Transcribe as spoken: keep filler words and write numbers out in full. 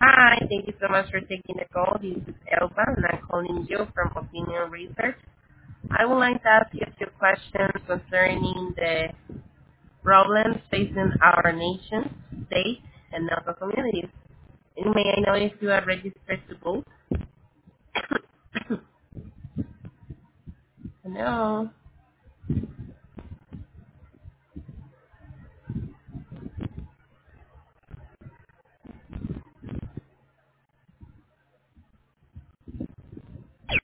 Hi, thank you so much for taking the call. This is Elba, and I'm calling you from Opinion Research. I would like to ask you a few questions concerning the problems facing our nation, state, and also communities. And may I know if you are registered to vote? Hello.